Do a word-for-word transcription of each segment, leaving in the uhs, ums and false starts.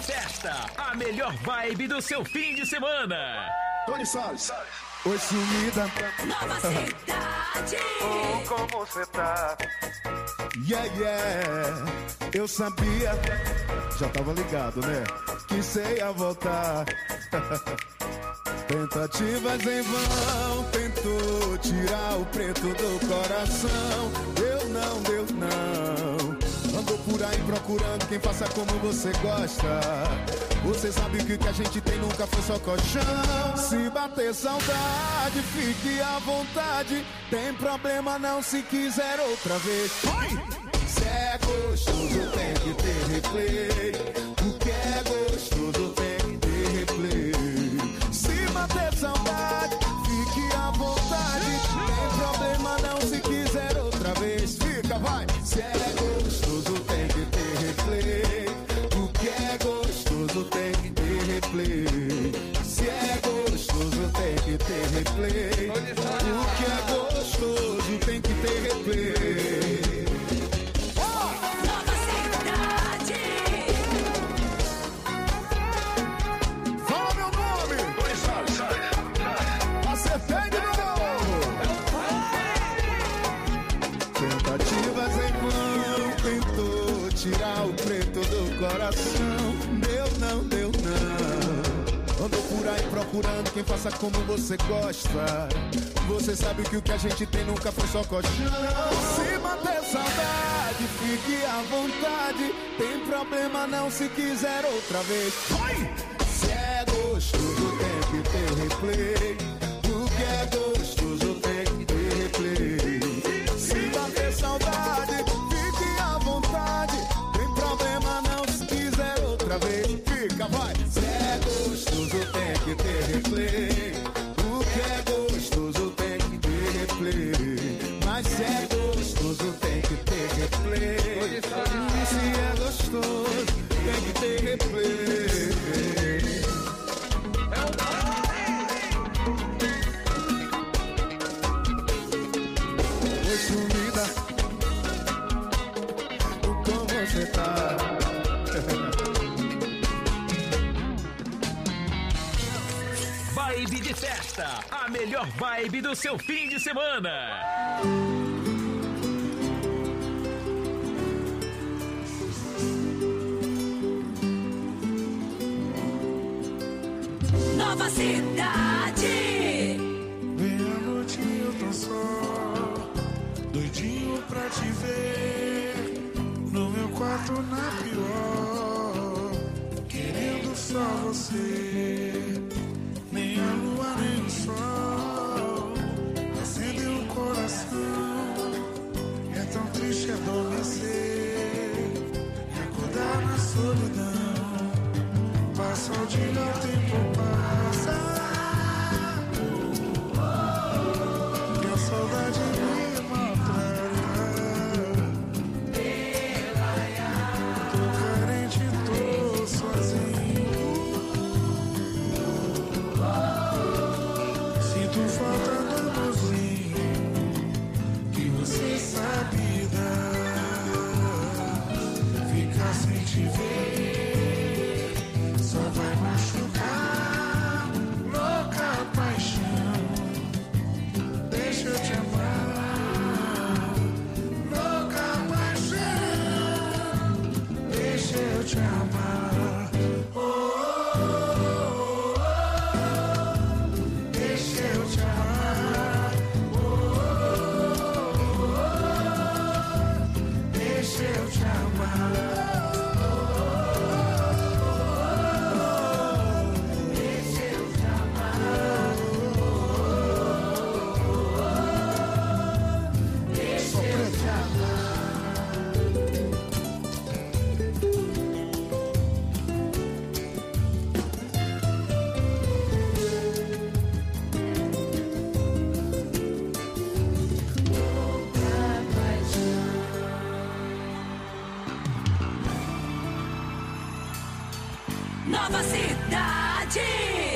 Festa, a melhor vibe do seu fim de semana. Tony Salles. Oi, sumida. Nova cidade. Oh, como você tá? Yeah, yeah. Eu sabia, já tava ligado, né? Que cê ia voltar. Tentativas em vão, tentou tirar o preto do coração. Deu não, deu não. Andou por aí procurando quem faça como você gosta. Você sabe que o que a gente tem nunca foi só colchão. Se bater saudade, fique à vontade. Tem problema não se quiser outra vez. Oi! Se é gostoso tem que ter replay. O que é gostoso tem que ter replay. Se bater saudade, fique à vontade. Tem problema não se quiser outra vez. Fica, vai! Se é gostoso tem que ter replay. O que é gostoso tem que ter replay. Se é gostoso tem que ter replay. O que é gostoso tem que ter replay. Nova cidade. Fala meu nome. Acertei de novo. Tentativas em vão, tentou tirar o preto do coração. Deu não, deu não. Andou por aí procurando quem faça como você gosta. Você sabe que o que a gente tem nunca foi só colchão. Se bater saudade, fique à vontade. Tem problema não se quiser outra vez. Oi! Se é gostoso tem que ter replay. O que é gostoso tem que ter replay. Se bater saudade, fique à vontade. Tem problema não se quiser outra vez. Fica, vai! Se é gostoso tem que ter replay. O que é gostoso tem que ter replay. Mas se é gostoso tem que ter replay. E se é gostoso tem que ter replay. Oi, sumida. Como você tá? Vibe de festa, a melhor vibe do seu fim de semana. Nova cidade. Meia-noite eu tô só, doidinho pra te ver. No meu quarto na pior, querendo só você. Nem a lua nem o sol acendem o coração. É tão triste adormecer e acordar na solidão. Passa o dia, o tempo passa e a saudade me maltrata. Tô carente, tô sozinho. Sinto falta do amorzinho que você sabe dar. Ficar sem te ver só vai machucar. Louca paixão, deixa eu te amar. Louca paixão, deixa eu te amar. Oh, oh, oh, oh. Deixa eu te amar. Oh, oh, oh, oh. Deixa eu te amar. Nova cidade.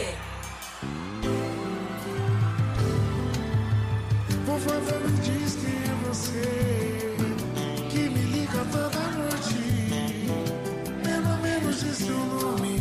Por favor, me diz quem é você que me liga toda noite. Pelo menos diz seu nome.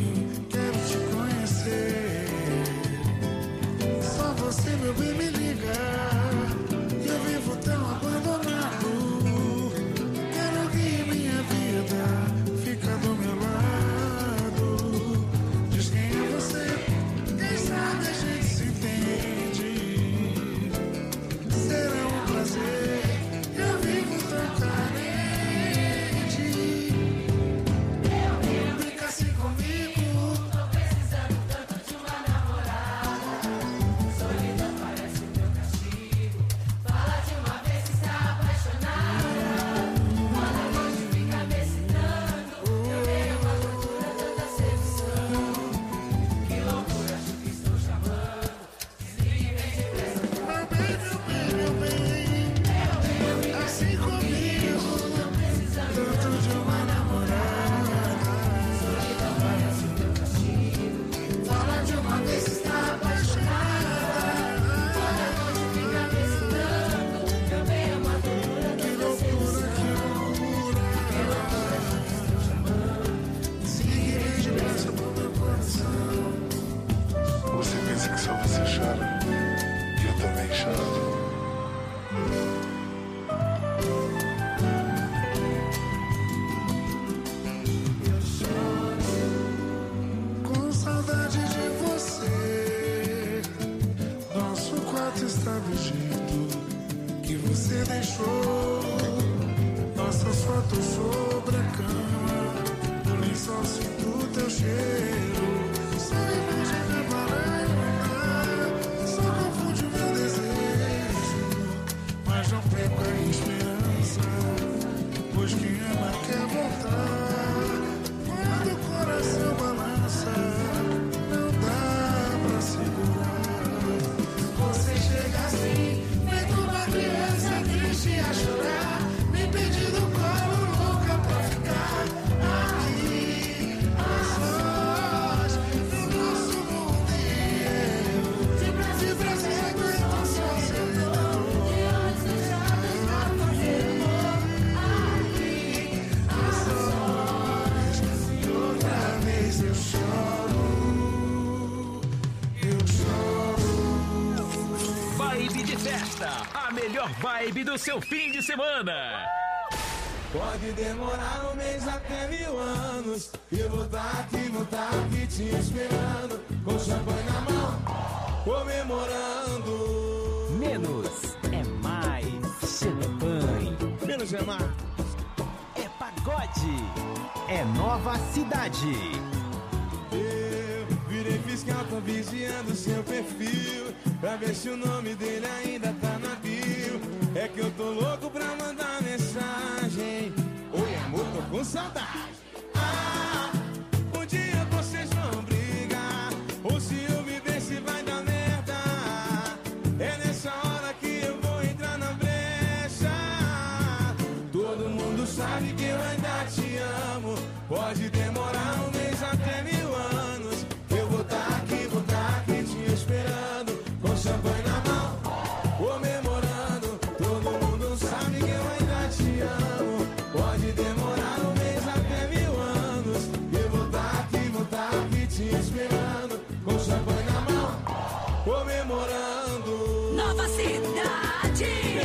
melhor vibe do seu fim de semana. Pode demorar um mês até mil anos, eu vou estar aqui, vou estar aqui te esperando, com champanhe na mão, comemorando. Menos é mais champanhe. Menos é mais. É pagode. É nova cidade. Eu virei fiscal, tô vigiando seu perfil, pra ver se o nome dele ainda tá na bio. É que eu tô louco pra mandar mensagem. Oi amor, tô com saudade. Ah, um dia vocês vão brigar, ou se eu me ver se vai dar merda. É nessa hora que eu vou entrar na brecha. Todo mundo sabe que eu ainda te amo. Pode demorar um mês até mil anos, eu vou tá aqui, vou tá aqui te esperando, com champanhe na mão, comemorando. Todo mundo sabe que eu ainda te amo. Pode demorar um mês até mil anos, eu vou tá aqui, vou tá aqui te esperando, com champanhe na mão, comemorando. Nova cidade.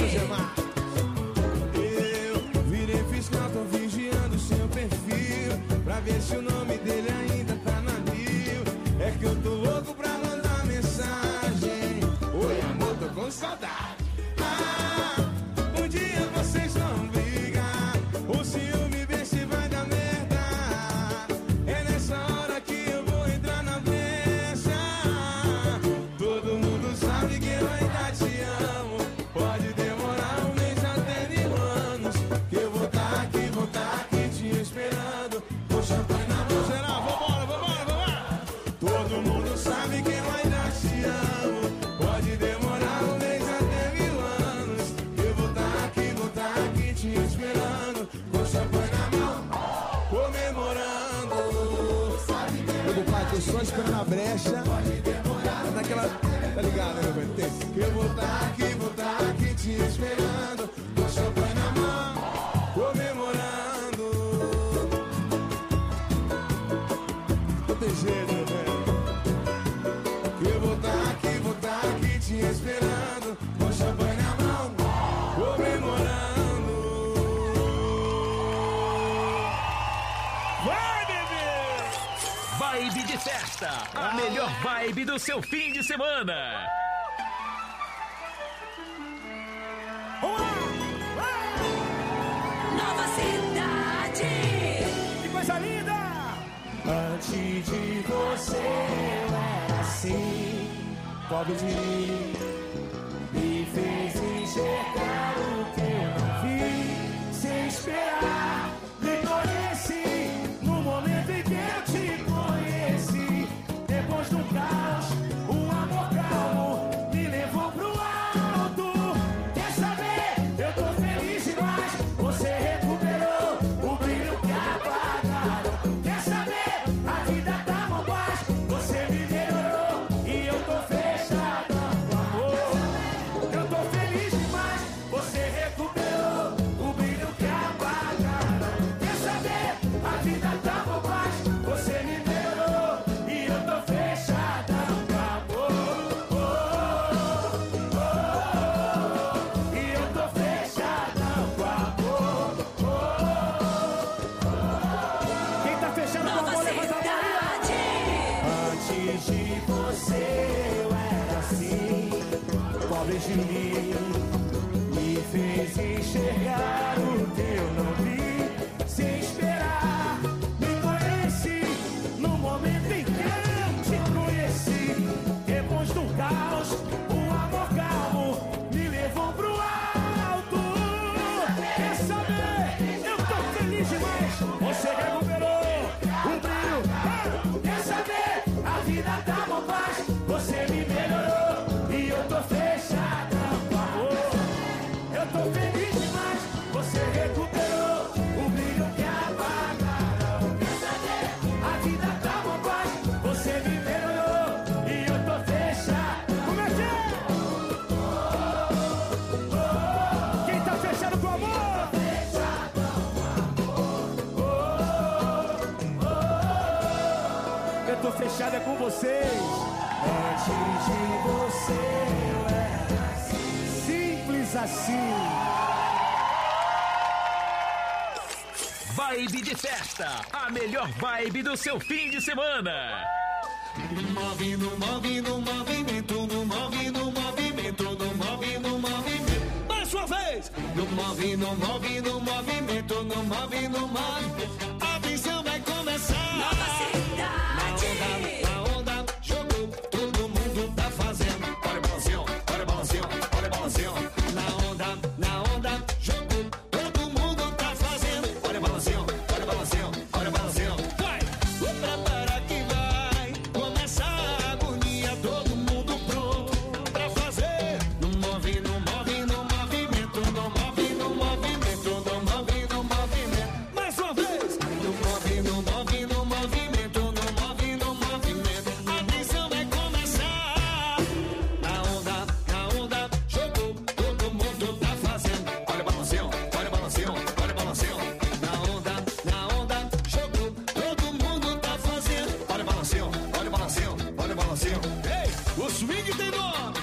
Eu virei fiscal, tô vigiando seu perfil, pra ver se o nome dele ainda tá na bio. É que eu tô louco pra mandar mensagem. Oi amor, tô com saudade. Ah, um dia vocês vão brigar, ou se eu me ver se vai dar merda. É nessa hora que eu vou entrar na brecha. Todo mundo sabe que eu ainda te amo. Pode demorar um mês até mil anos, que eu vou tá aqui, vou tá aqui te esperando, com champanhe na mão. Será? Vambora, vambora, vambora. Todo mundo sabe que eu ainda te amo. Pode demorar um mês até mil anos, eu vou tá aqui, vou tá aqui te esperando, com champanhe na mão, comemorando. Meu pai, tô só esperando a brecha. Naquela, tá ligado, né, meu bem? Eu vou tá aqui, vou tá aqui te esperando, com champanhe na mão, comemorando. Não tem jeito, meu bem. Eu vou tá aqui, vou tá aqui te esperando, com champanhe na mão, comemorando. Vai, bebê! Vibe de festa. A melhor vibe do seu fim de semana. Nova cidade. Que coisa linda! Antes de você eu era assim, pobre de mim, me fez enxergar o que eu não vi, sem esperar, me conheci, no momento em que eu te conheci, depois do caos, o amor calmo me levou pro alto. Quer saber? Eu tô feliz demais, você recuperou o brilho que apagaram. Quer saber? A vida tá uma paz, você me melhorou e eu tô fechado com amor. Eu tô feliz demais, você recuperou o brilho que apagaram. Quer saber? A vida tá uma paz, você me melhorou e eu tô fechado com amor. E eu tô fechado com amor. Quem tá fechando com Nova amor, levanta a mão aí. cidade. Antes de você eu era assim, pobre de mim, me fez enxergar o que eu não vi, sem esperar, me conheci, no momento em que eu te conheci, depois do caos, o amor calmo me levou pro alto. Quer saber? Eu tô feliz demais, você recuperou o brilho. Ah! Quer saber? A vida tá uma paz, você me melhorou e eu tô fechado com amor. Eu tô feliz demais, você recuperou o brilho que apagaram. Quer saber? A vida tá uma paz, você me melhorou e eu tô fechado. Como é que é? Quem tá fechado com amor? Eu tô fechado é com vocês. Antes de você eu era assim, simples Diz assim. Vibe de festa, a melhor vibe do seu fim de semana. Move no move no movimento, no move no movimento, no move no movimento. Mais uma vez. No move no move no movimento, no move no movimento. A visão vai começar. Nova cidade. Na onda, na onda, jogou, todo mundo tá fazendo. Olha o balancinho, olha o balancinho, olha o balancinho. Na onda, na onda, jogou, todo mundo tá fazendo. Olha o balancinho, olha o balancinho, olha o balancinho. Vai, vou preparar que vai começar a agonia, todo mundo pronto pra fazer. No move, no move, no movimento, no move, no movimento, no move, no movimento. Mais uma vez. No move, no move, no movimento, no move, no movimento. A visão vai começar. Na onda, na onda, jogou, todo mundo tá fazendo. Olha o balancinho, olha o balancinho, olha o balancinho. Na onda, na onda, jogou, todo mundo tá fazendo. Olha o balancinho, olha o balancinho, olha o balancinho. Ei, o swing tem nome.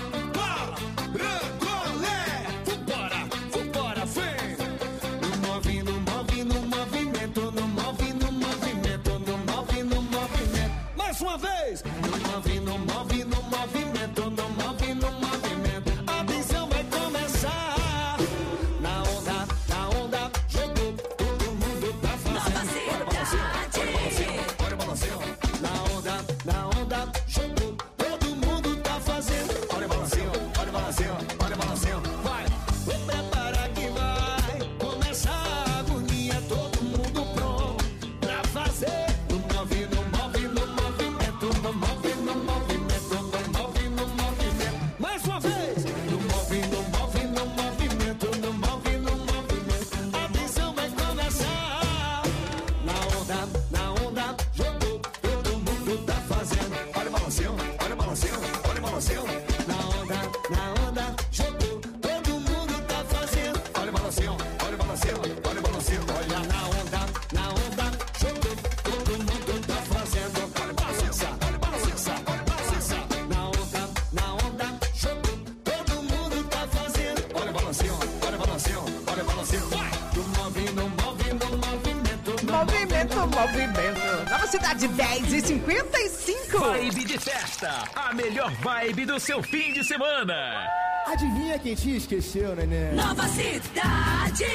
Paracolé. Vambora, vambora, vem. No move, no move, no movimento, no move, no movimento, no move, no movimento. Mais uma vez. No move, no move, no movimento, no move, no movimento. A visão vai começar. Na onda, na onda, jogou, todo mundo tá fazendo. Olha o balancinho, olha o balancinho, olha o balancinho. Na onda, na onda, jogou, todo mundo tá fazendo. Olha o balancinho, olha o balancinho, olha o balancinho. Vai, vou preparar que vai começar a agonia, todo mundo pronto pra fazer. No move, no move, no movimento, no move, no movimento, no move, no movimento. Mais uma vez. No move, no move, no movimento, no move, no movimento. A visão vai começar. Na onda, na onda, jogou, todo mundo tá fazendo. Olha o balancinho, olha o balancinho, olha o balancinho. Na onda, na onda, jogou, todo mundo tá fazendo. Olha o balancinho, olha o balancinho, olha o balancinho. Olha na onda, na onda, jogou, todo mundo tá fazendo. Olha o balancinho, olha o balancinho, olha o balancinho. Na onda, na onda, jogou, todo mundo tá fazendo. Olha o balancinho, olha o balancinho, olha o balancinho. Vai! No move, no move, no movimento. no Movimento, movimento. Nova cidade, dez e cinquenta e cinco. Vibe de festa, a melhor vibe do seu fim de semana. Adivinha quem te esqueceu, neném? Nova cidade.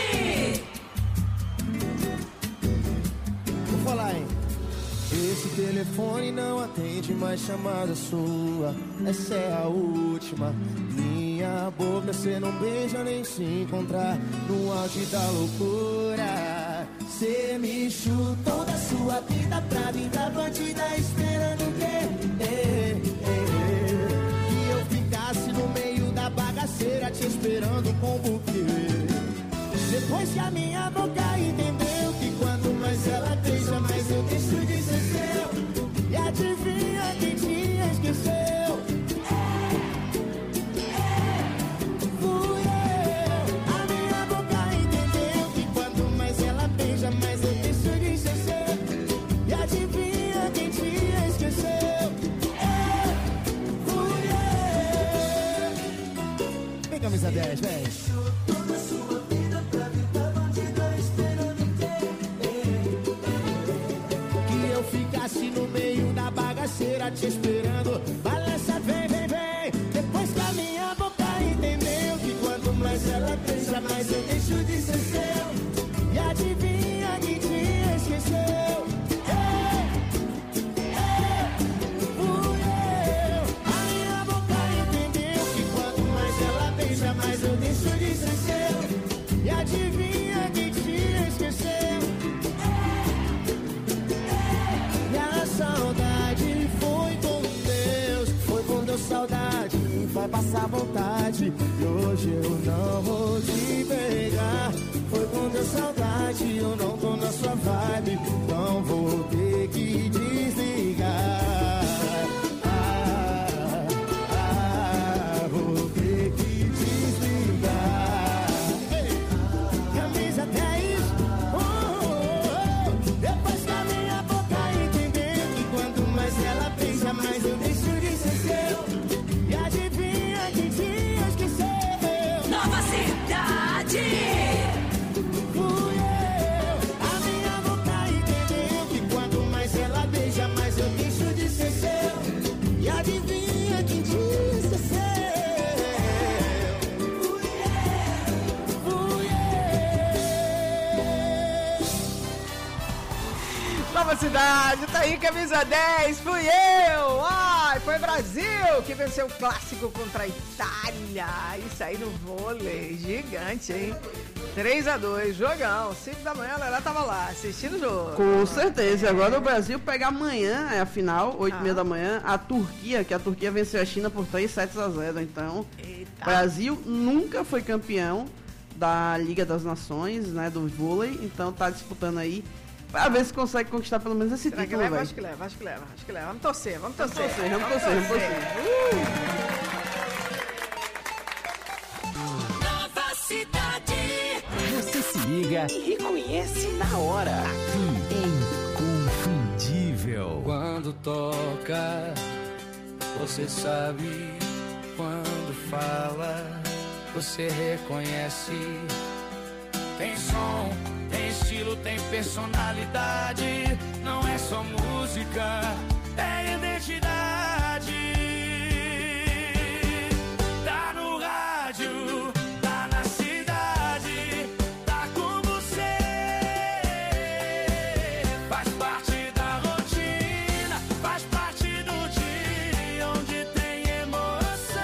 Vou falar, hein? Esse telefone não atende mais chamada sua. Essa é a última. Minha boca cê não beija nem se encontrar no auge da loucura. Cê me chutou da sua vida pra vir da bandida esperando o quê? É, é, é. Que eu ficasse no meio da bagaceira te esperando com o buquê. Depois que a minha boca entendeu que quanto mais ela beija, mais eu deixo de ser seu. E adivinha quem te esqueceu? Fui eu. A minha boca entendeu que quanto mais ela beija, mais eu deixo de ser seu. E adivinha quem te esqueceu? Fui eu. Vem, camisa dez, vem. Ficasse no meio da bagaceira te esperando. Balança, vem, vem, vem. Depois que a minha boca entendeu que quanto mais ela beija, mais eu deixo de ser seu. E adivinha que te esqueceu? Ei, ei, fui eu. A minha boca entendeu que quanto mais ela beija, mais eu deixo de ser seu. E adivinha que te esqueceu? Saudade foi com Deus, foi com Deus saudade, vai passar vontade. E hoje eu não vou te pegar. Foi com Deus saudade, eu não tô na sua vibe, então vou ter que desligar. Ah, ah, vou ter que desligar. Ei, camisa dez, oh, oh, oh. Depois que a minha boca entendeu que quanto mais ela beija, mais eu deixo de ser seu. E adivinha que te esqueceu? Nova cidade. Nova Cidade, tá aí, camisa dez, fui eu! Ai, foi Brasil que venceu o clássico contra a Itália. Isso aí no vôlei, gigante, hein? três a dois, jogão. cinco da manhã, a Lelé tava lá, assistindo o jogo. Com certeza. Agora o Brasil pega amanhã, é a final, oito e meia da manhã, a Turquia, que a Turquia venceu a China por três sets a zero. Então, Eita. Brasil nunca foi campeão da Liga das Nações, né, do vôlei. Então tá disputando aí pra ver se consegue conquistar pelo menos esse Será título, que leva? velho. Acho que leva, acho que leva, acho que leva. Vamos torcer, vamos torcer. Vamos torcer, vamos torcer, vamos torcer. Uh! Você se liga e reconhece na hora. Aqui, Inconfundível. Quando toca, você sabe. Quando fala, você reconhece. Tem som, tem estilo, tem personalidade. Não é só música, é identidade. Tá no rádio, tá na cidade, tá com você. Faz parte da rotina, faz parte do dia onde tem emoção.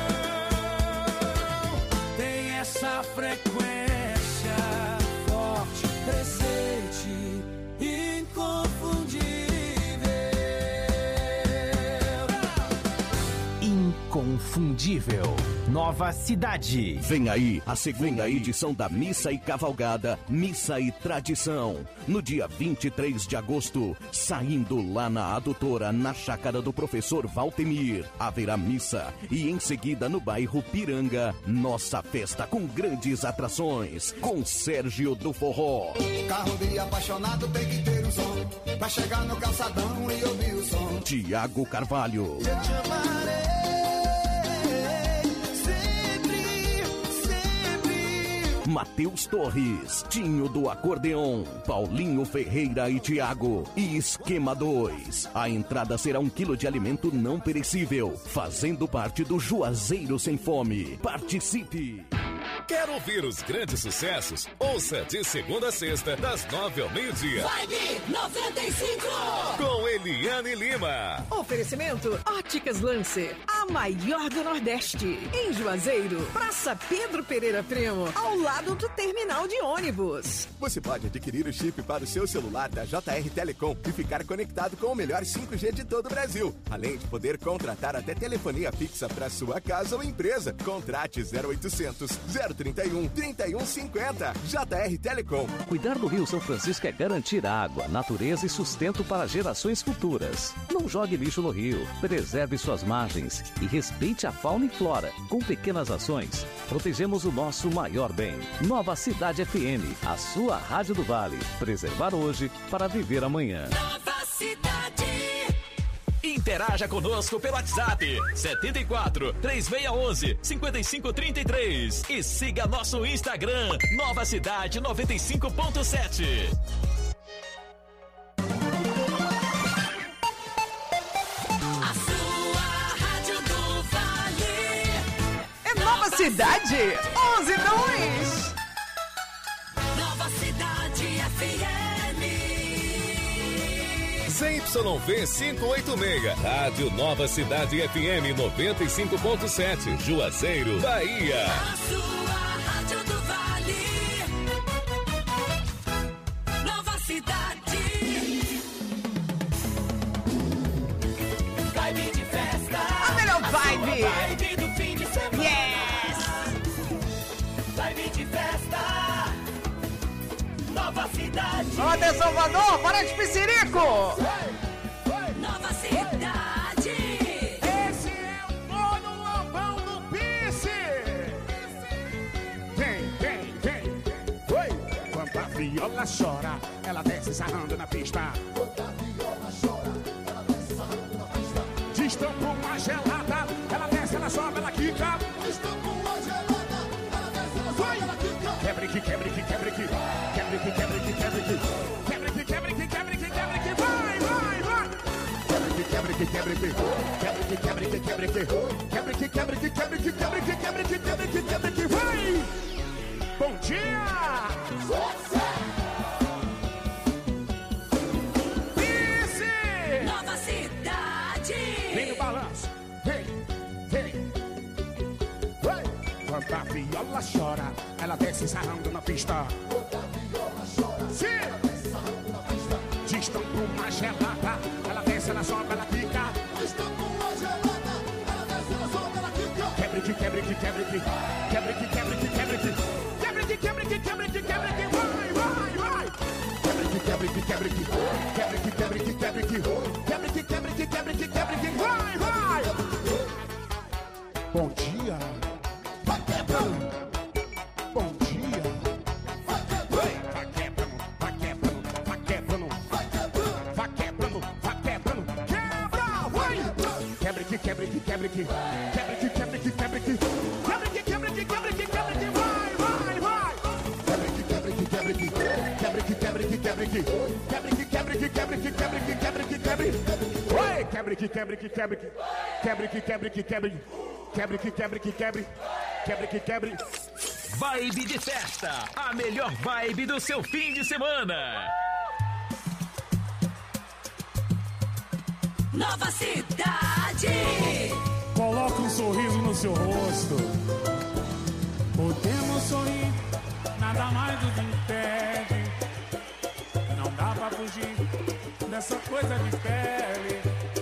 Tem essa frequência forte, presente, inconfundível. Inconfundível. Nova Cidade. Vem aí a segunda edição da Missa e Cavalgada, Missa e Tradição. No dia vinte e três de agosto, saindo lá na Adutora, na chácara do professor Valtemir, haverá missa. E em seguida no bairro Piranga, nossa festa com grandes atrações, com Sérgio do Forró. Carro de apaixonado tem que ter um som, pra chegar no calçadão e ouvir o som. Tiago Carvalho. Eu te amarei, sempre, sempre. Matheus Torres, Tinho do Acordeon, Paulinho Ferreira e Tiago. E Esquema dois. A entrada será um quilo de alimento não perecível, fazendo parte do Juazeiro Sem Fome. Participe! Quer ouvir os grandes sucessos? Ouça de segunda a sexta, das nove ao meio-dia. Vibe noventa e cinco. Com Eliane Lima. Oferecimento Óticas Lancer, a maior do Nordeste. Em Juazeiro, Praça Pedro Pereira Primo, ao lado do terminal de ônibus. Você pode adquirir o chip para o seu celular da J R Telecom e ficar conectado com o melhor cinco G de todo o Brasil. Além de poder contratar até telefonia fixa para sua casa ou empresa. Contrate zero oitocentos, zero trinta e um, trinta e um cinquenta. J R Telecom. Cuidar do Rio São Francisco é garantir água, natureza e sustento para gerações futuras. Não jogue lixo no rio, preserve suas margens e respeite a fauna e flora. Com pequenas ações, protegemos o nosso maior bem. Nova Cidade F M, a sua rádio do Vale. Preservar hoje para viver amanhã. Nova Cidade. Interaja conosco pelo WhatsApp setenta e quatro, três seis um um, cinco cinco três três e siga nosso Instagram Nova Cidade noventa e cinco ponto sete. A sua rádio do Vale. É Nova Cidade, onze dois. Nova Cidade F M. C Y V quinhentos e oitenta e seis, Rádio Nova Cidade F M noventa e cinco ponto sete, Juazeiro, Bahia. A sua rádio do Vale. Nova Cidade. Vibe de festa. A melhor vibe. A vibe do fim de semana. Yes. Vibe de festa. Nova Cidade. Roda Salvador, para de piscirico. Nova Cidade. Esse é o mono lambão do Pice. Vem, vem, vem. Oi. Quando a viola chora, ela desce sarrando na pista. Quando a viola chora, ela desce sarrando na pista. Destampa uma gelada, ela desce, ela sobe, ela quica. Destampa uma gelada, ela desce, ela sobe, ela quica. Quebre que, quebre que, quebre que. Quebre que, quebre que, quebre que. Quebre que, quebre que, quebre que, quebre que. Vai, vai, vai. Quebre que, quebre que, quebre que. Quebre que, quebre que, quebre que. Quebre que, quebre que, quebre que, quebre que, quebre que, quebre que, quebre que. Vai. Bom dia. cidade. Vem no balanço, vem, vem. Quando a viola chora, ela desce sarrando na pista. Quando a viola chora, sim, ela desce sarrando na pista. Destampa uma gelada, ela desce, ela sobe, ela quica. Destampa uma gelada, ela desce, ela sobe, ela quica. Quebre que, quebre que, quebre que, quebre que, quebre que, quebre que, quebre que, quebre que, quebre que, quebre que, vai, vai, vai. Quebre que, quebre que, quebre que, quebre que, quebre que, quebre que, quebre que, quebre que, quebre que, quebre que, vai, vai. Bom dia. Vai quebrando, bom dia. Vai quebrando, vai quebrando, vai quebrando, vai quebrando, vai quebrando, vai quebrando, quebra, vai. Quebre que, quebre que, quebre que, quebre que, quebre que, quebre que, quebre que, quebre que, quebre que, quebre que, vai, vai, vai. Quebre que, quebre que, quebre que, quebre que, quebre que, quebre que, quebre que, quebre que, quebre que, quebre que, quebre que, quebre. Oi, quebre que, quebre que, quebre que, quebre que, quebre que, quebre. Quebre que, quebre que, quebre. Quebre que quebre. Vibe de festa, a melhor vibe do seu fim de semana. Nova cidade. Coloca um sorriso no seu rosto. Podemos sorrir, nada mais nos impede. Não dá pra fugir dessa coisa de pele,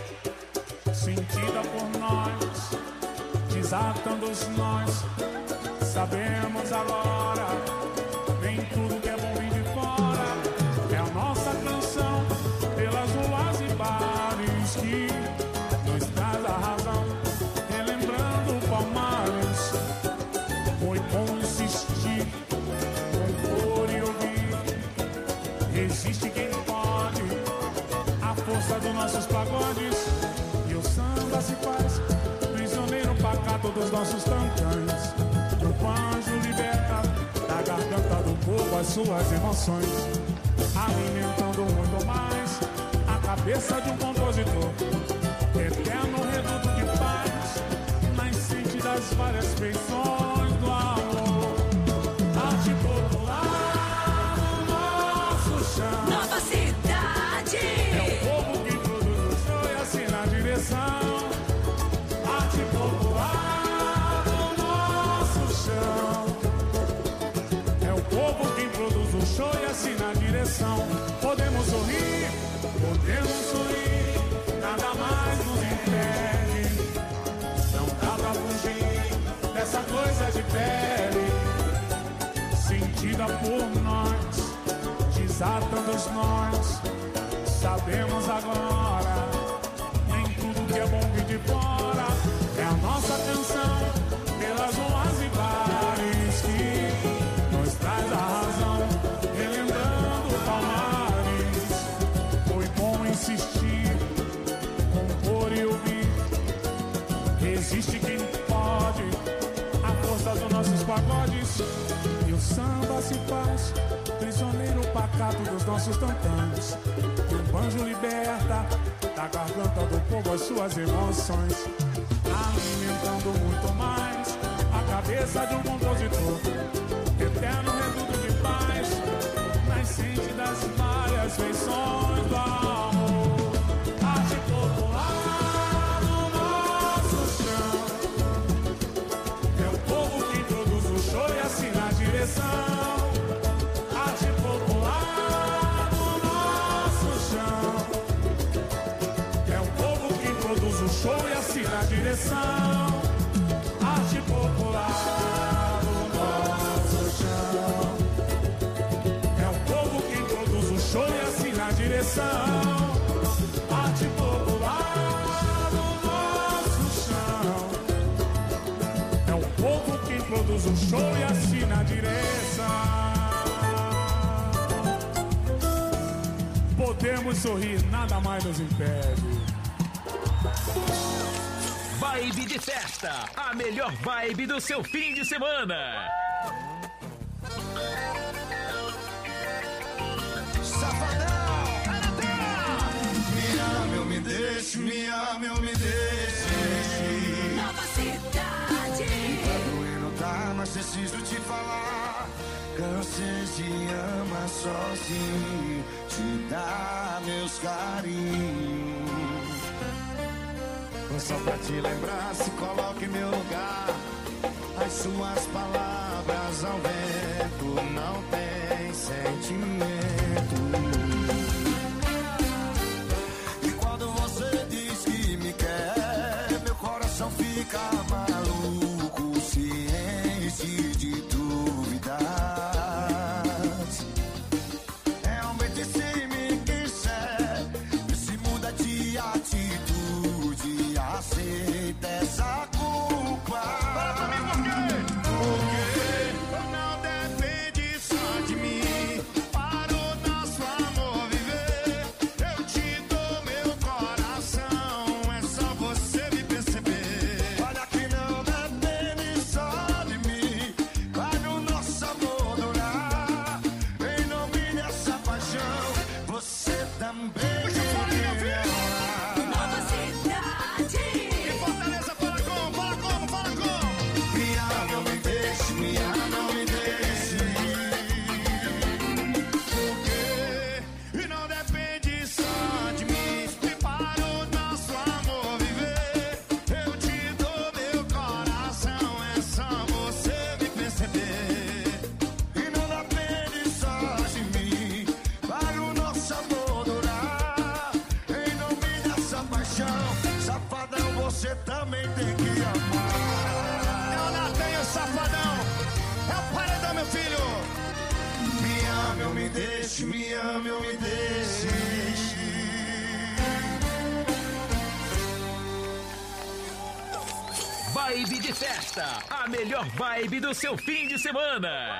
sentida por nós, desatando os nós. Sabemos agora, nem tudo que é bom vem de fora. É a nossa canção pelas ruas e bares que nos traz a razão. Relembrando Palmares, foi bom insistir, compor e ouvir. Existe quem pode, a força dos nossos pagodes. E o samba se faz prisioneiro pacato dos nossos tantãs. O anjo liberta da garganta do povo as suas emoções, alimentando muito mais a cabeça de um compositor. Eterno reduto de paz, nascente das várias feições do amor. Arte popular no nosso chão. Nova cidade. É o povo que produz o show e assina a direção. Arte popular no nosso chão. É o povo quem produz o show e assina a direção. Podemos sorrir, podemos sorrir, nada mais nos impede. Não dá pra fugir dessa coisa de pele, sentida por nós, desatando os nós. Sabemos agora, nem tudo que é bom vem de fora. É a nossa canção pelas ruas e bares que nos traz a razão. Relembrando Palmares, foi bom insistir, compor e ouvir. Existe quem pode, a força dos nossos pagodes. E o samba se faz prisioneiro pacato dos nossos tantãs. E o banjo liberta da garganta do povo as suas emoções, alimentando muito mais a cabeça de um compositor. Eterno reduto de paz, nascente das várias feições do amor. Arte popular no nosso chão. É o povo que produz o show e assina a direção. Arte popular no nosso chão. É o povo que produz o show e assina a direção. Arte popular no nosso chão. É o povo que produz o show e assina a direção. Arte popular no nosso chão. É o povo que produz o show e assina a direção. Podemos sorrir, nada mais nos impede. Vibe de festa, a melhor vibe do seu fim de semana. Safadão, me ama, eu me deixo, me ama, eu me deixo. Nova cidade. Tá doendo, tá, mas preciso te falar. Cansei de amar sozinho, te dar meus carinhos. Só pra te lembrar, se coloque em meu lugar. As suas palavras ao vento não tem sentimento. E quando você diz que me quer, meu coração fica maluco, se enche de dúvidas. Realmente se me quiser, se muda de atitude, aceita essa culpa. Para comigo, por quê? Porque não depende só de mim para o nosso amor viver. Eu te dou meu coração, é só você me perceber. Olha que não depende só de mim para o nosso amor durar. Em nome dessa paixão, você também me amar. Nova cidade. Em Fortaleza, fala como, fala como, fala como. Me ama, não me deixe, me ama, não me deixe. Porque e não depende só de mim e para o nosso amor viver. Eu te dou meu coração, é só você me perceber. E não depende só de mim para o nosso amor durar. Em nome dessa paixão, safadão, você também tem que amar. Eu não tenho safadão, é o paredão, meu filho. Me ama, eu me deixe, me ama, eu me deixe. Vibe de festa, a melhor vibe do seu fim de semana.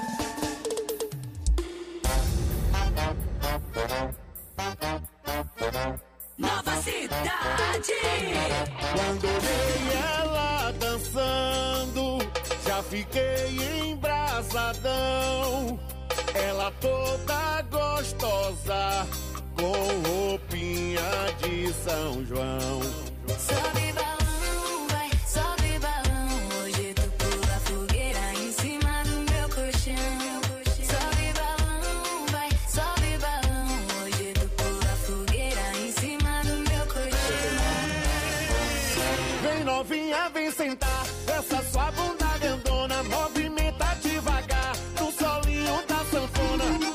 Nova cidade. Quando olhei ela dançando, já fiquei embrasadão. Ela toda gostosa, com roupinha de São João. Sobe balão, vai, sobe balão. Hoje tu pula fogueira em cima do meu colchão. Sobe balão, vai, sobe balão. Hoje tu pula fogueira em cima do meu colchão. Vem novinha, vem sentar. Essa sua bunda grandona, movimenta devagar no solinho da sanfona.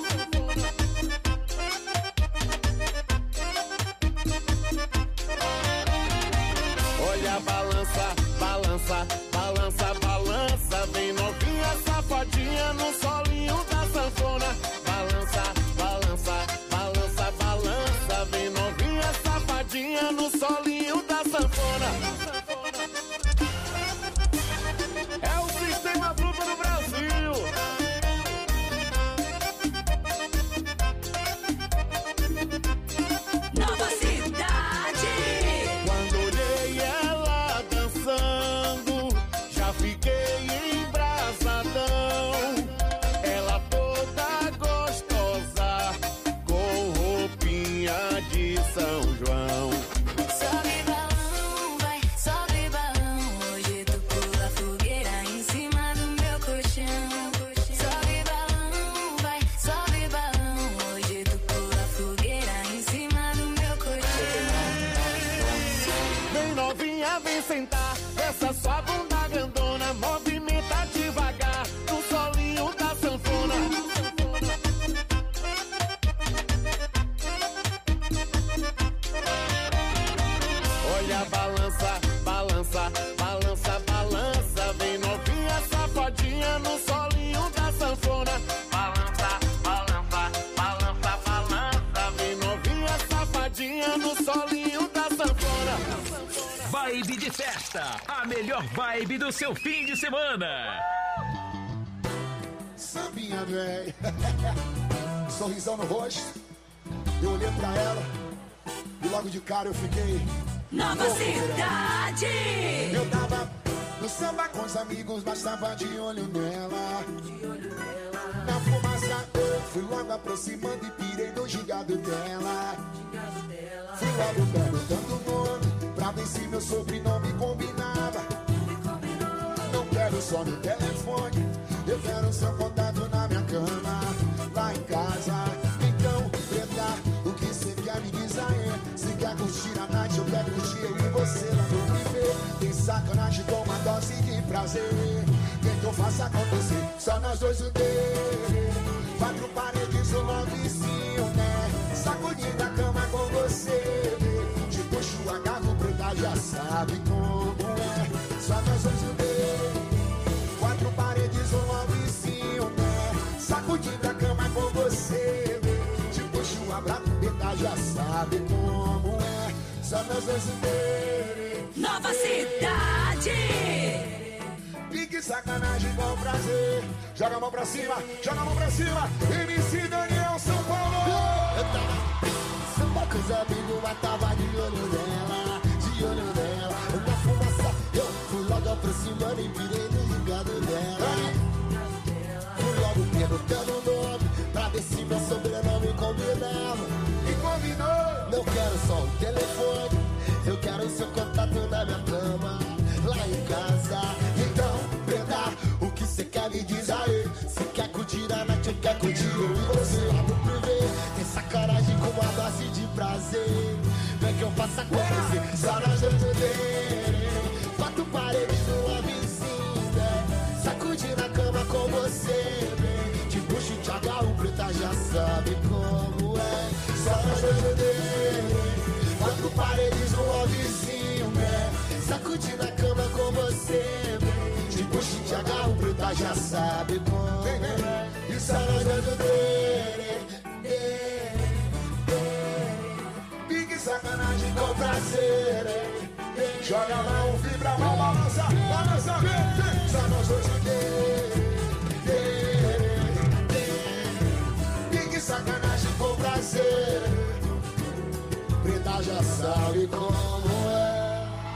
Olha, balança, balança, balança, balança. Vem novinha, safadinha no solinho da sanfona. Balança, balança, balança, balança. Vem novinha, safadinha no solinho da sanfona. É o sistema Bruto do Brasil. Nova cidade. Quando olhei ela dançando, já fiquei embrasadão. Ela toda gostosa, com roupinha de São João. Sobe balão, vai, sobe balão. Hoje tu pula fogueira em cima do meu colchão. Sobe balão, vai, sobe balão. Hoje tu pula fogueira em cima do meu colchão. Vem novinha, vem sentar. Essa sua bunda grandona, movimenta devagar no solinho da sanfona. Olha, balança, balança, balança, balança. Vem novinha, safadinha no solinho da sanfona. Balança, balança, balança, balança. Vem novinha, safadinha no solinho da sanfona. Vibe de festa, a melhor vibe do seu fim de semana. Sambinha, véi. Sorrisão no rosto. Eu olhei pra ela e logo de cara eu fiquei. Nova louco por ela. cidade. Eu tava no samba com os amigos, mas tava de olho nela. Na fumaça eu fui logo aproximando e pirei no gigado dela. Fui logo perguntando o nome, pra ver se meu sobrenome combinava. Não quero só no telefone, eu quero seu contato na minha cama, lá em casa. Então, preta, o que você quer me diz aí? Se quer curtir a night, eu quero curtir eu e você lá prazer. Quer que eu faça acontecer? Só nós dois o dele. Quatro paredes, uma vizinho, né? Sacudindo a cama com você. Te puxo, agarro, preta, já sabe como é. Só nós dois o dele. Quatro paredes, uma vizinho, né? Sacudindo a cama com você. Te puxo, abraço, preta, já sabe como é. Só nós dois o dele. Nova Cidade. Pique sacanagem com prazer. Joga a mão pra cima, joga a mão pra cima. M C Daniel, São Paulo. Eu tava samba com os amigos, mas tava de olho nela, de olho nela. Uma fumaça, eu fui logo aproximando e virei no ligado dela. Fui logo perguntando o nome, pra ver se meu sobrenome combinava. E combinou. Não quero só o telefone, eu quero o seu contato na minha cama, lá em casa. Então, prenda, o que cê quer me diz aí? Cê quer curtir a noite ou quer curtir eu e você? Lá no privê, tem sacanagem com uma dose de prazer. Vem que eu faça acontecer, só nós dois o dele. Quatro paredes numa vizinha, sacudir na cama com você. Vem, te puxo e te agarro, preta, já sabe como é. Só nós dois o dele. Quatro paredes numa vizinha, sacudir na cama com você. Te puxo e te agarro, preta, já sabe como é. E só nós dois o dele. Pique sacanagem com prazer. Joga a mão, vibra a mão, balança, balança. Só nós dois o dele. Pique sacanagem com prazer. Preta já sabe como é.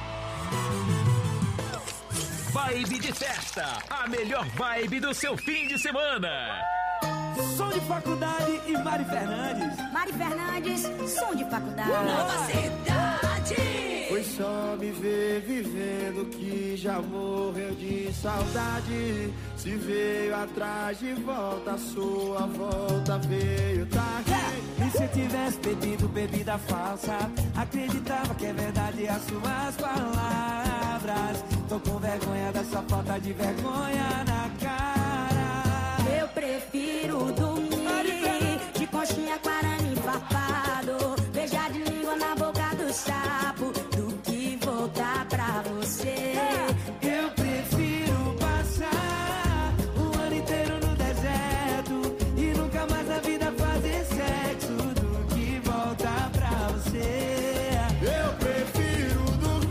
Vibe de festa, a melhor vibe do seu fim de semana. Som de faculdade e Mari Fernandes. Mari Fernandes, som de faculdade. Nova Cidade. Foi só me ver vivendo que já morreu de saudade. Se veio atrás de volta, a sua volta veio tarde. É. E se tivesse bebido bebida falsa, acreditava que é verdade as suas palavras. Tô com vergonha dessa falta de vergonha na cara. Eu prefiro dormir de conchinha com arame farpado, beijar de língua na boca do sapo, do que voltar pra você. Eu prefiro passar um ano inteiro no deserto e nunca mais na vida fazer sexo, do que voltar pra você. Eu prefiro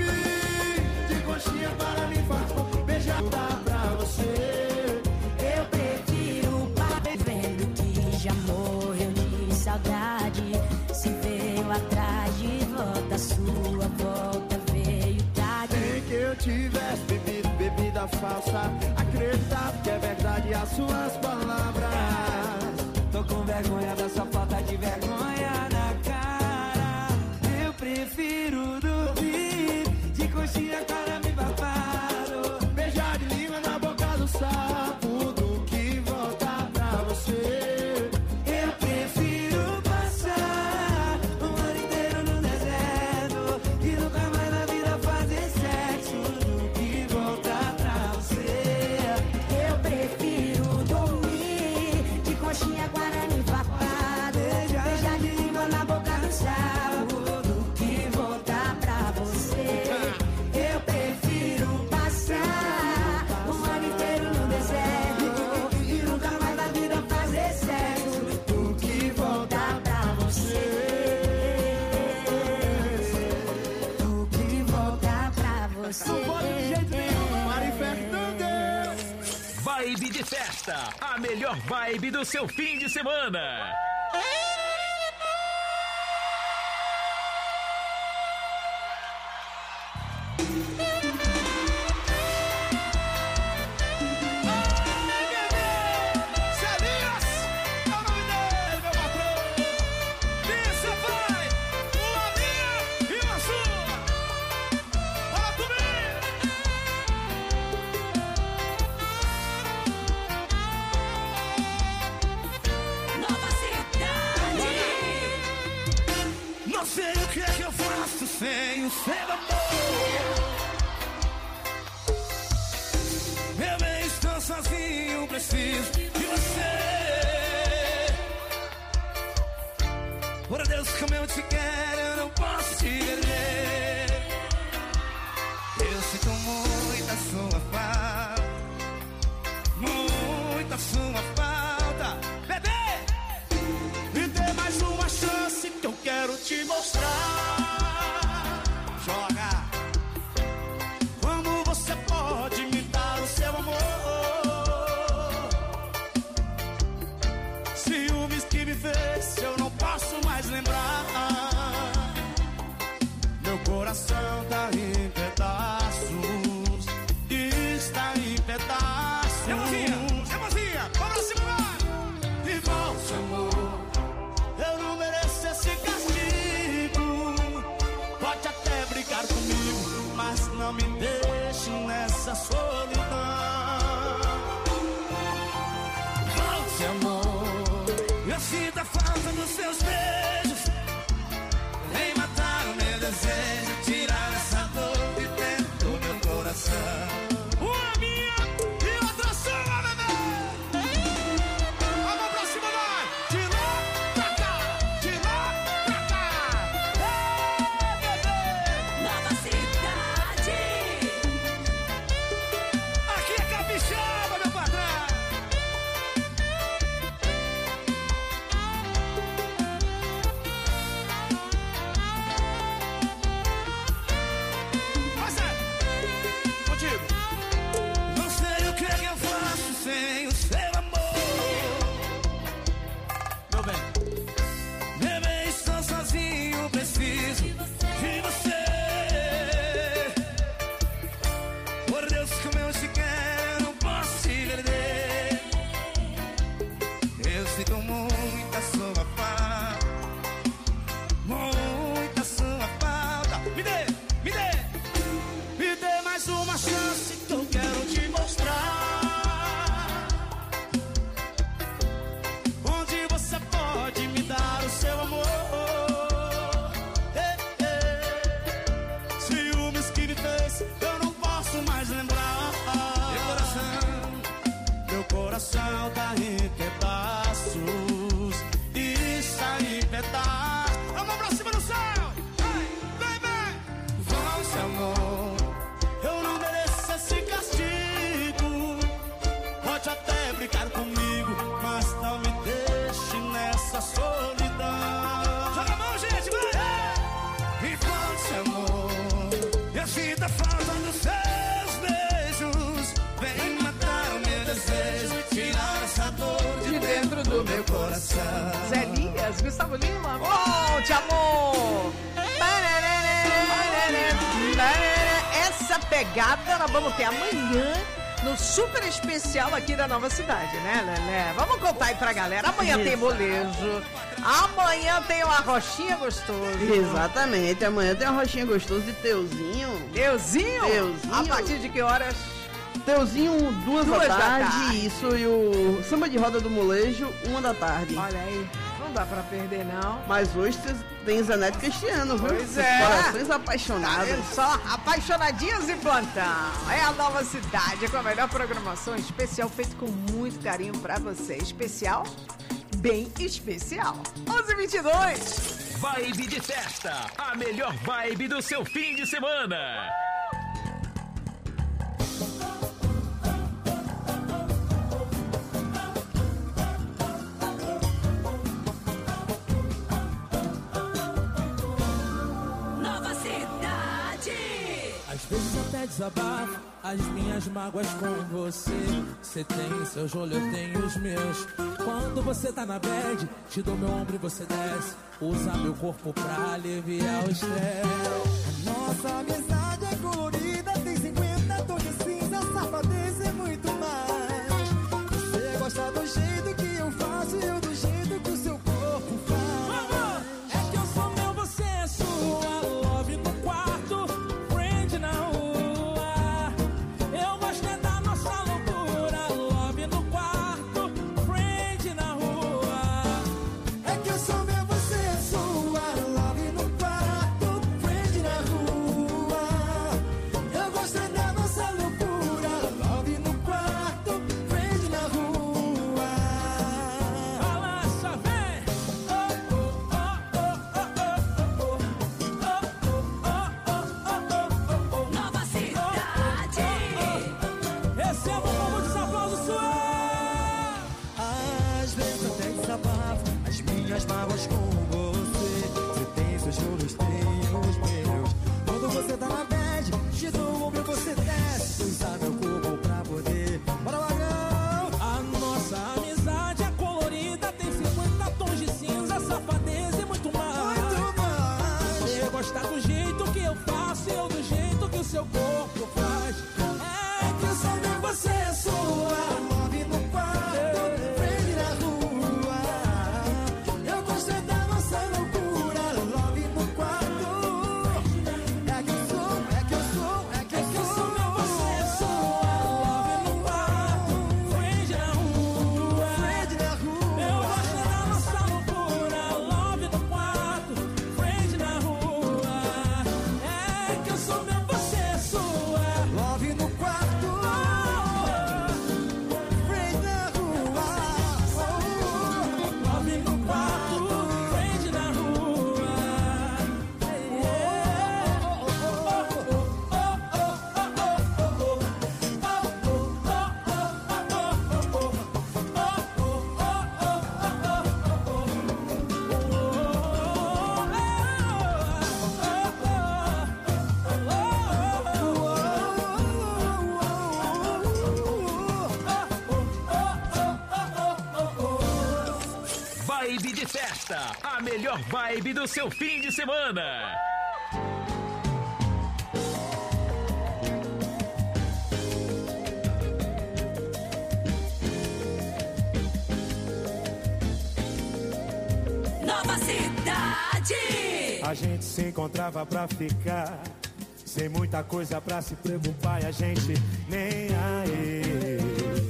dormir de conchinha para me farpar, beijar pra você. Eu prefiro parar vendo que já morreu de saudade. Se veio atrás de volta, sua volta veio tarde. Nem que eu tivesse bebido bebida falsa, acreditava que é verdade as suas palavras. Tô com vergonha dessa falta de vergonha na cara. Eu prefiro dormir de conchinha para me babado, beijar de língua na boca do sapo, do que voltar pra você. Eu prefiro passar um ano inteiro no deserto e nunca mais na vida fazer sexo, do que voltar pra você. Eu prefiro dormir de conchinha com arame farpado, beijar de língua na boca do sapo, do que voltar pra você. Eu prefiro passar um ano inteiro no deserto e nunca mais na vida fazer sexo, do que voltar pra você. Do que voltar pra você. Não pode de jeito nenhum. Mari Fernandes. Vibe de festa, a melhor vibe do seu fim de semana. Nova Cidade. Não sei o que é que eu faço sem o seu amor. como eu te quero, eu não posso te perder. Eu sinto muita sua falta, muita sua falta. Bebê, me dê mais uma chance que eu quero te mostrar. Joga. Como você pode me dar o seu amor? Ciúmes que me fez, eu não posso mais lembrar. Meu coração tá em pedaços, está em pedaços. Emozinha, emozinha, vamos pra cima. E volte, amor, eu não mereço esse castigo. Pode até brigar comigo, mas não me deixe nessa solidão. Volte, amor, eu sinto a falta dos seus beijos. Vem matar o meu desejo, tirar essa dor de dentro do meu coração. Uma minha e outra sua, bebê. Vamos pra cima, vai. De lá pra cá, de lá pra cá. Ei, bebê. Nova cidade. Aqui é capixaba, meu patrão. Vai, Zé. Contigo. Não sei o que é que eu faço sem o seu amor. Meu bem. Bebê, estou sozinho, preciso de você. Por Deus, como eu te quero, eu não posso te perder. Eu sinto muita sua falta, muita sua falta. Me dê, me dê, me dê mais uma chance que eu quero te mostrar. Onde você pode me dar o seu amor. Eh, eh. Ciúmes que me fez, eu não posso mais lembrar. Meu coração, meu coração tá em pedaços, está em pedaços. Vamos pra cima do céu. Vem, vem, vem. Volte, amor, eu não mereço esse castigo. Pode até brincar comigo, mas não me deixe nessa solidão. Joga a mão, gente, vai! E volte, amor, eu sinto a falta dos seus beijos. Vem matar o meu desejo, tirar essa dor de dentro do meu coração. Zé Elias, Gustavo Lima, volte, amor! Essa pegada nós vamos ter amanhã no super especial aqui da Nova Cidade, né, Lelé? Vamos contar aí pra galera. Amanhã tem molejo, amanhã tem uma rochinha gostoso. Exatamente, amanhã tem uma rochinha gostosa de Teuzinho. Teuzinho? Teuzinho. A partir de que horas? Teuzinho, duas, Duas da, da tarde, tarde. isso, e o samba de roda do molejo, uma da tarde. Olha aí, não dá pra perder, não. Mas hoje tem Zanetti Cristiano, viu? Pois é. Corações apaixonados. Tá vendo só? Apaixonadinhas em plantão. É a Nova Cidade com a melhor programação especial feito com muito carinho pra você. Especial, bem especial. onze e vinte e dois. Vibe de festa, a melhor vibe do seu fim de semana. Nova cidade. Às vezes até desabafo as minhas mágoas com você. Você tem seus olhos, eu tenho os meus. Quando você tá na bad, te dou meu ombro e você desce. Usa meu corpo pra aliviar o estresse. Nossa amizade é colorida, tem cinquenta tons de cinza, safadeza e muito mais. Você gosta do jeito que eu faço e eu do jeito que o seu corpo faz. É que eu sou meu, você é sua. Love no quarto, friend na rua. Eu gosto é da nossa loucura. Love no quarto, friend na rua. É que eu sou meu, você é sua. Love no quarto, friend na rua. a melhor vibe do seu fim de semana. Nova Cidade. A gente se encontrava pra ficar, sem muita coisa pra se preocupar, e a gente nem aí.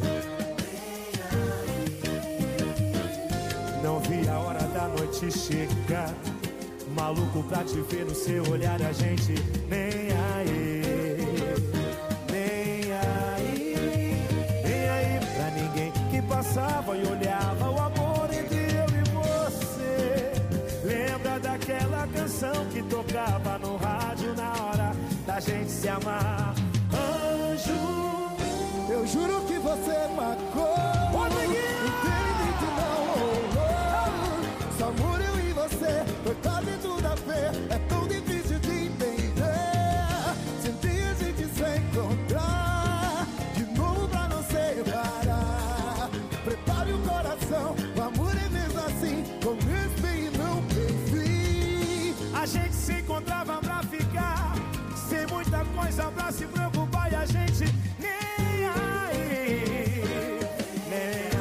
Não vi a hora da noite chegar, maluco pra te ver no seu olhar, e a gente nem aí. Nem aí, nem aí pra ninguém que passava e olhava o amor entre eu e você. Lembra daquela canção que tocava no rádio na hora da gente se amar? Anjo, eu juro que você marcou. Infelizmente não rolou. Só amor eu e você, foi quase tudo a ver. É tão difícil de entender. Senti a gente se encontrar de novo pra não separar. Prepare o coração, o amor é mesmo assim, começo e não tem fim. A gente se encontrava pra ficar, sem muita coisa pra se preocupar, e a gente nem aí, nem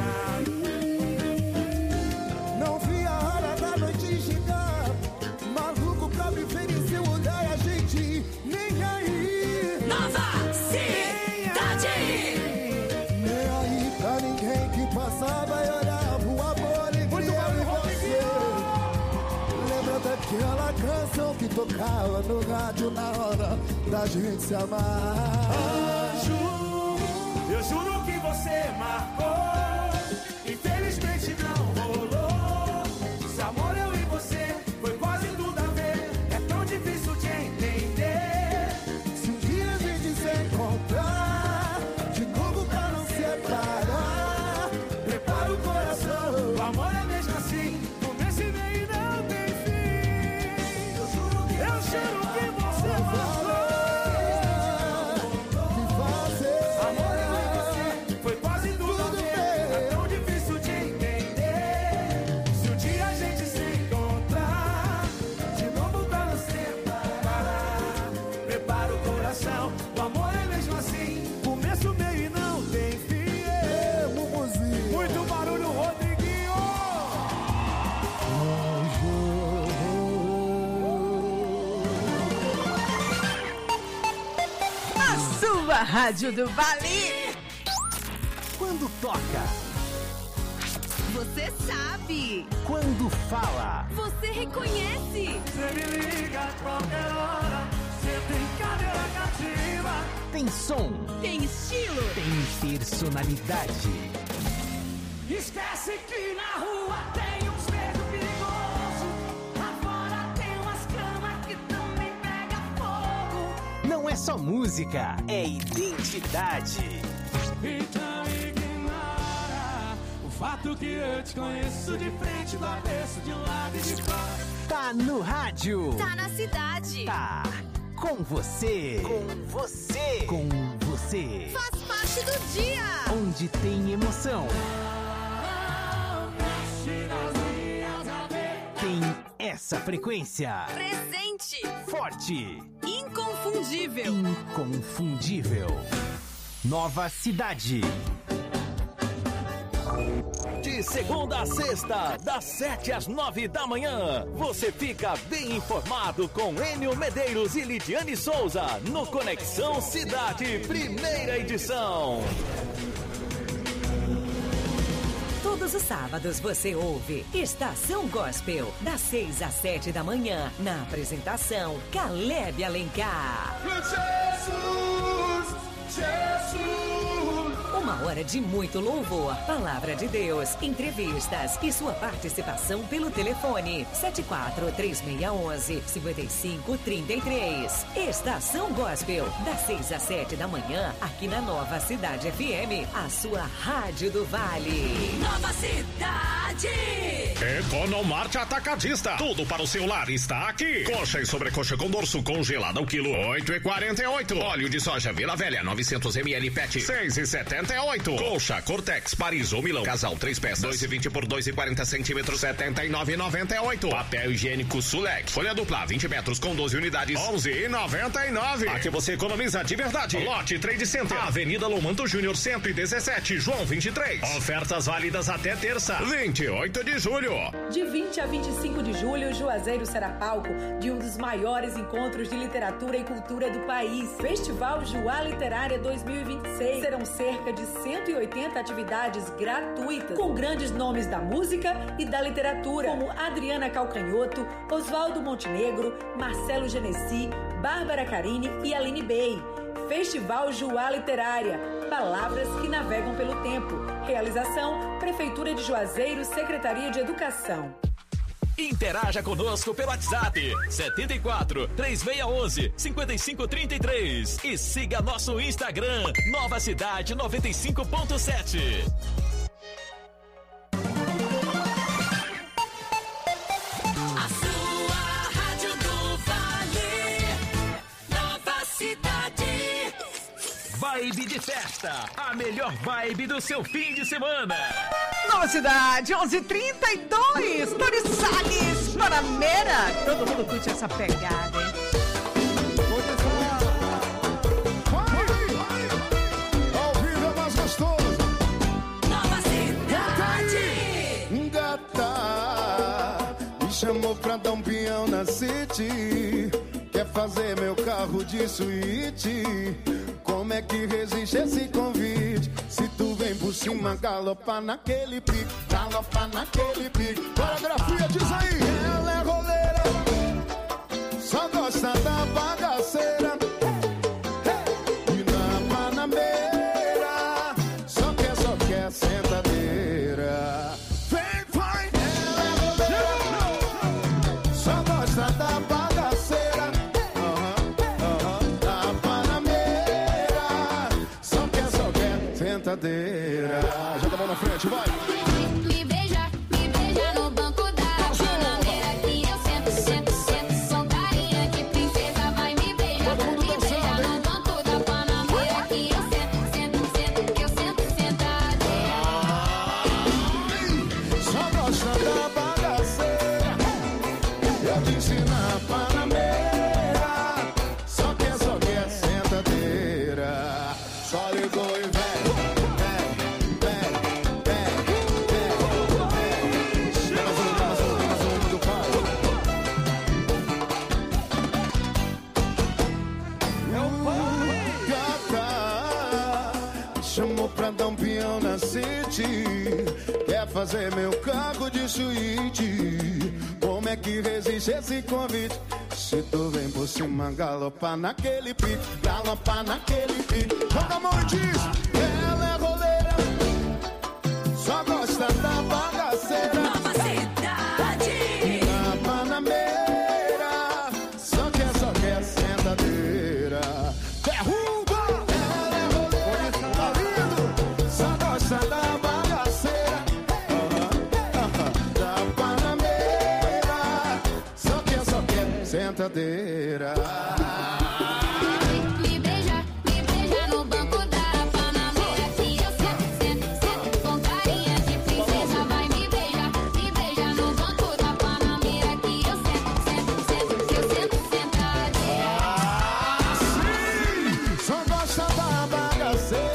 aí. Não vi a hora da noite chegar, maluco pra me ver em seu olhar, e a gente nem aí. Nova Cidade. Nem aí pra ninguém que passava e olhava o amor entre eu e você. Lembra daquela canção que tocava no rádio na hora da gente se amar? Anjo, eu juro que você marcou. Infelizmente não rolou. Esse amor eu e você foi quase tudo a ver. É tão difícil de entender. Se um dia a gente se encontrar de novo pra não separar, prepara o coração, o amor é mesmo assim, começo e meio e não tem fim. Eu juro que, eu juro que você falou. Amor eu e você foi quase tudo a ver. É tão difícil de entender. Se um dia a gente se encontrar de novo pra não separar, prepara o coração, o amor é mesmo assim, começo, meio e não tem fim. Muito barulho, Rodriguinho. A sua rádio do Vale. Quando toca, Você sabe. quando fala, Você reconhece. Você me liga a qualquer hora. Você tem cadeira cativa. tem som, Tem estilo. tem personalidade. Esquece que na rua tem uns dedos perigosos. Lá fora tem umas camas que também pega fogo. Não é só música, é identidade. Então ignora o fato que eu te conheço de frente, do avesso, de lado e de fora. Tá no rádio. Tá na cidade. Tá com você. Com você. Com você. Faz parte do dia. Onde tem emoção. Tem essa frequência. Presente. Forte. Inconfundível. Inconfundível. Nova Cidade. De segunda a sexta, das sete às nove da manhã, você fica bem informado com Enio Medeiros e Lidiane Souza no Conexão Cidade, primeira edição. Todos os sábados você ouve Estação Gospel, das seis às sete da manhã, na apresentação Caleb Alencar. Jesus, Jesus. Uma hora de muito louvor, palavra de Deus, entrevistas e sua participação pelo telefone sete quatro três seis um um cinco cinco três três. Estação Gospel, das seis às sete da manhã, aqui na Nova Cidade F M, a sua rádio do Vale. Nova Cidade. Economart Atacadista. Tudo para o seu lar está aqui. Coxa e sobrecoxa com dorso congelada ao quilo oito e quarenta e oito. Óleo de soja Vila Velha novecentos mililitros P E T seis e setenta oito. Colcha, Cortex, Paris ou Milão. Casal, três peças. dois e vinte por dois e quarenta centímetros, setenta e nove e noventa e oito. Papel higiênico Sulec. Folha dupla, vinte metros com doze unidades, onze e noventa e nove. Aqui você economiza de verdade. Lote Trade Center. Avenida Lomanto Júnior, cento e dezessete, João vinte e três. Ofertas válidas até terça, vinte e oito de julho. De vinte a vinte e cinco de julho, Juazeiro será palco de um dos maiores encontros de literatura e cultura do país. Festival Juá Literária dois mil e vinte e seis. Serão cerca de cento e oitenta atividades gratuitas, com grandes nomes da música e da literatura, como Adriana Calcanhoto, Oswaldo Montenegro, Marcelo Genesi, Bárbara Carini e Aline Bey. Festival Juá Literária, palavras que navegam pelo tempo. Realização, Prefeitura de Juazeiro, Secretaria de Educação. Interaja conosco pelo WhatsApp setenta e quatro, três seis um um, cinco cinco três três e siga nosso Instagram Nova Cidade noventa e cinco ponto sete. A sua Rádio do Vale, Nova Cidade. Vibe de festa, a melhor vibe do seu fim de semana. Nova Cidade, onze e trinta e dois, Dori Salles, Panameira. Todo mundo curte essa pegada, hein? Ao vivo é mais gostoso. Nova Cidade. Gata, me chamou pra dar um peão na City. Quer fazer meu carro de suíte. Como é que resiste esse convite? Se tu vem por cima, galopar naquele pique, galopar naquele pique. Coreografia, diz aí. Ela é roleira, só gosta da bagaceira. E na Panameira, só quer, só quer sentadeira. Vem, vai. Ela é roleira, só gosta da bagaceira. Sentadeira. Joga a mão na frente, vai. Me beija, me beija no banco da Panameira que eu sento, sento, sento. Sou carinha de princesa, vai me beija. Me beija no banco da Panameira que eu sento, sento, sento. Que eu sento sentadeira. Só gosta da bagaceira. Eu te ensino a Panameira. Só quer, só quer sentadeira. Só ligou e vem. Pra dar um peão na City. Quer fazer meu cargo de suíte. Como é que resiste esse convite? Se tu vem por cima, galopar naquele pique, galopar naquele pique. Joga a mão e diz. Ela é roleira, só gosta da bagaceira. Nova Cidade. Na Panameira, só quer, só quer sentadeira. Derruba. Da bagaceira, uh-huh, uh-huh. Da Panameira, só quer, só quer sentadeira. Me beija, me beija no banco da Panameira que eu sento, sento, sento. Com carinha de princesa, vai me beija, me beija no banco da Panameira que eu sento, sento, sento. Que eu sento sentadeira. Ah, sim! Só gosta da bagaceira.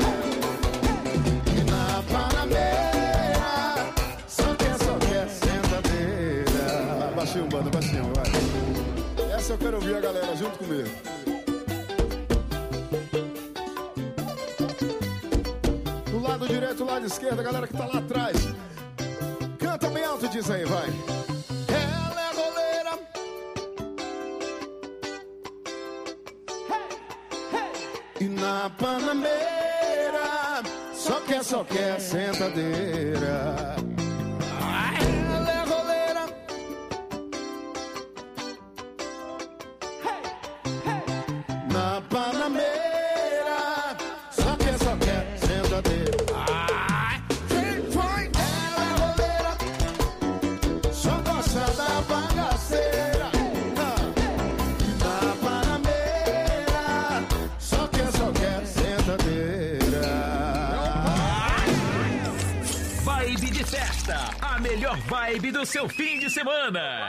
Baixinho, banda, baixinho, vai. Essa eu quero ouvir a galera junto comigo. Do lado direito, do lado esquerdo, a galera que tá lá atrás. Canta bem alto, diz aí, vai. Ela é goleira. E na Panameira, só quer, só quer sentadeira. Ela é roleira, na Panameira, só quer, só quer sentadeira. Quem foi? Ela é roleira, só gosta da bagaceira. Na Panameira, só quer, só quer sentadeira. Festa, a melhor vibe do seu fim de semana.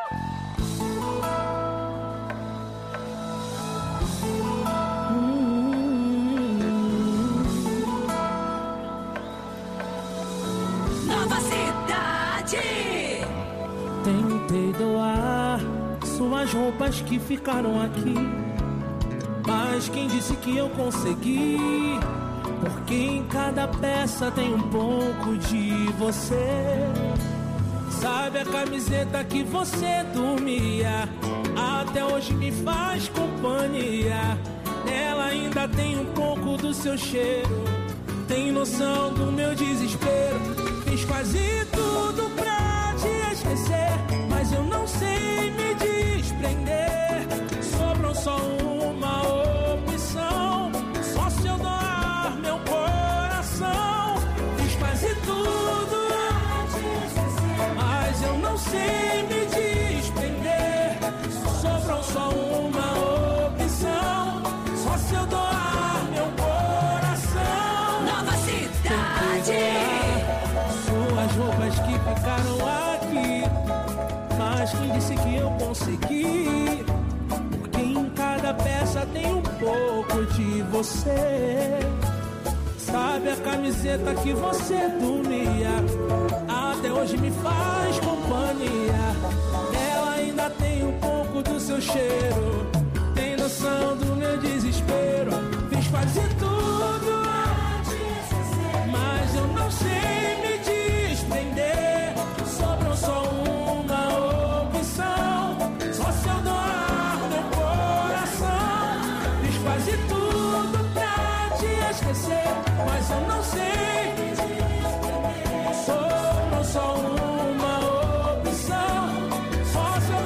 Nova Cidade. Tentei doar suas roupas que ficaram aqui, mas quem disse que eu consegui? Porque em cada peça tem um pouco de você. Sabe a camiseta que você dormia? Até hoje me faz companhia. Nela ainda tem um pouco do seu cheiro. Tem noção do meu desespero. Fiz quase tudo pra te esquecer, mas eu não sei me desprender. Sobrou só uma opção, só se eu doar meu coração. Fiz quase tudo pra te esquecer, mas eu não sei me desprender. Sobrou só uma opção, só se eu doar meu coração. Nova Cidade. Suas roupas que ficaram aqui, mas quem disse que eu consegui? Porque em cada peça tem um pouco de você. Sabe a camiseta que você dormia? Até hoje me faz companhia. Ela ainda tem um pouco do seu cheiro. Tem noção do meu desespero. Fiz quase tudo, mas eu não sei me desprender. Sobrou só uma opção, só se eu doar meu coração. Fiz quase tudo pra te esquecer, mas eu não sei me desprender. Sobrou só uma opção, só se eu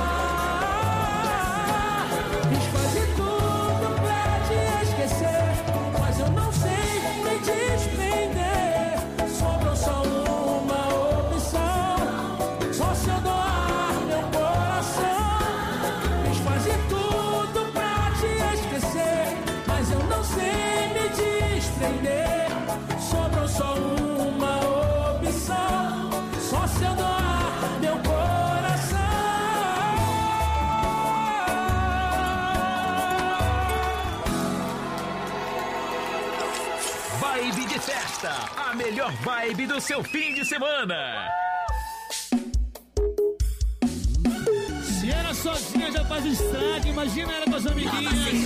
doar. Fiz quase tudo pra te esquecer, mas eu não sei me desprender. Sobrou só uma opção, só se eu doar meu coração. Fiz quase tudo pra te esquecer, mas eu não sei me desprender. Sobrou só uma opção, só se eu doar meu coração. Vibe de festa, a melhor vibe do seu fim de semana. Se era sozinha já faz estrago, imagina ela com as amiguinhas.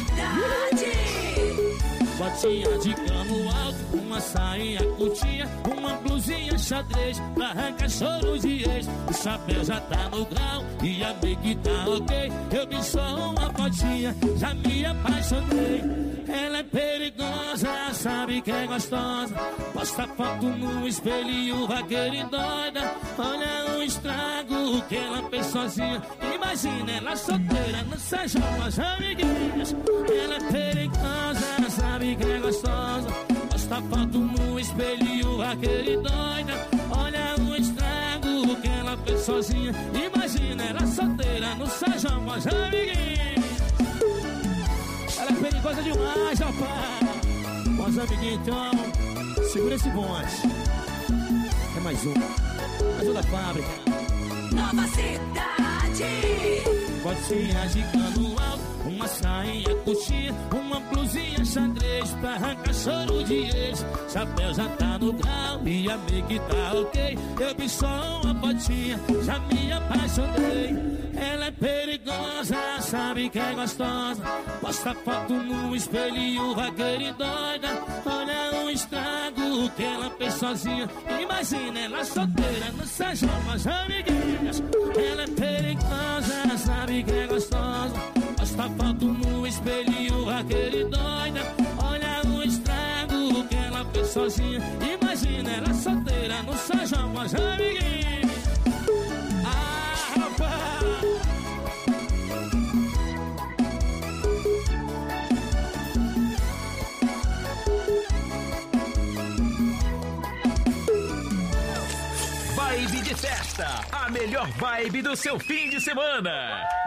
Botinha de cano alto, uma sainha curtinha, uma blusinha xadrez pra arrancar choro de ex. O chapéu já tá no grau e a make tá ok. Eu vi só uma fotinha, já me apaixonei. Ela é perigosa, sabe que é gostosa. Posta foto no espelho, vaqueira e doida. Olha o estrago que ela fez sozinha. Imagina ela solteira, não seja umas amiguinhas. Ela é perigosa, sabe que é gostosa. Posta foto no espelho, vaqueira e doida. Olha o estrago que ela fez sozinha. Imagina ela solteira, não seja umas amiguinhas. Ela é perigosa demais, rapaz. Com as amiguinhas, então, segura esse bonde. É mais um. Mais um da fábrica. Nova Cidade. Botinha de cano alto, uma sainha curtinha, uma blusinha xadrez pra arrancar choro de ex. Chapéu já tá no grau e a make tá ok. Eu vi só uma fotinha, já me apaixonei. Ela é perigosa, sabe que é gostosa. Posta foto no espelho, vaqueira e doida. Olha o estrago que ela fez sozinha. Imagina ela solteira, não seja umas amiguinhas. Ela é perigosa, sabe que é gostosa. Posta foto no espelho, vaqueira e doida. Olha o estrago que ela fez sozinha. Imagina ela solteira, não seja umas amiguinhas. Ah, rapaz! Vibe de festa, a melhor vibe do seu fim de semana.